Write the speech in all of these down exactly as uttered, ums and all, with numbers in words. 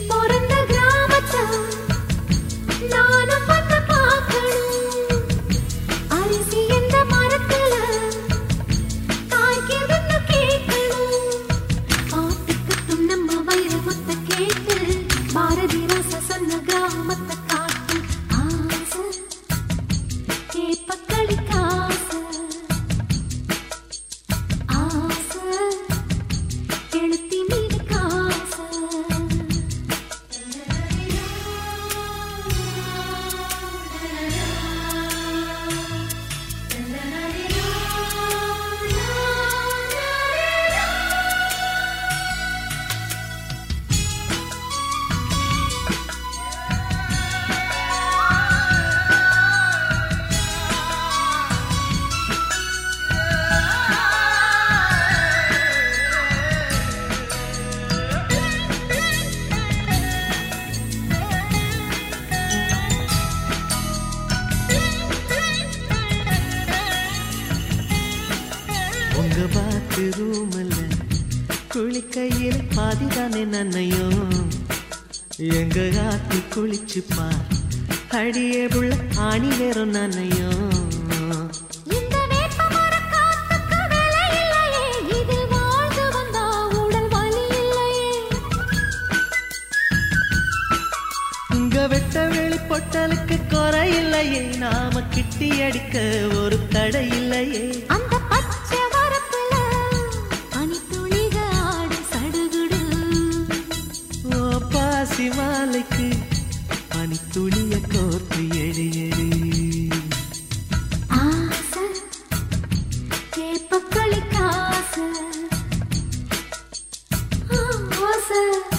குளிக்கையில் பாதிதானே நன்னையும் எங்க ஆத்தி குளிச்சு பார் அடியே புள்ள ஆணி வேறும் நன்னையும் வெட்ட வெளி பொட்டலுக்கு குறை இல்லையே நாம கிட்டி அடிக்க ஒரு தடை இல்லையே அந்த பச்சை வரப்புல பனி துளிக ஆடு சடுகுடு ஓ பாசி மாலைக்கு பனி துளிய கோர்த்து எடி எடி ஆசை கேப்பக்களி காசை ஆசை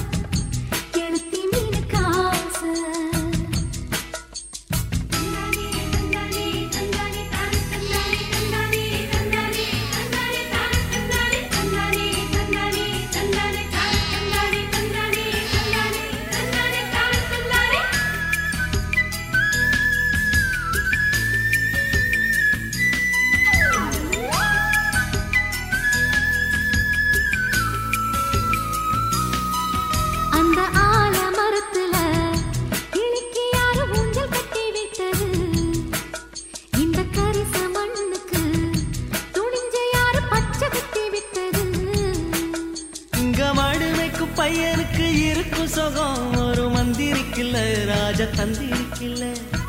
பையனுக்கு இருக்கும் சுகம் ஒரு மந்திரிக்கில்ல ராஜ தந்திரிக்கில்ல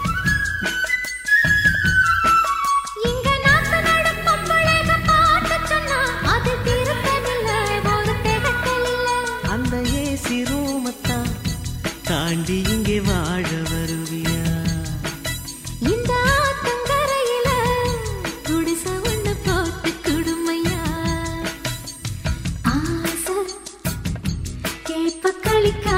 இங்க நாத்து நடப்ப பழக பாட்டு சொன்னா அது திருப்பதில்ல ஒரு திகட்டலில்ல அந்த ஏசி ரூமத்தான் தாண்டி இங்கே வாழ வருவியா இந்த ஆத்தங்கரையில குடிச ஒண்ணு போட்டு குடுமையா ஆசை கேப்பக்களி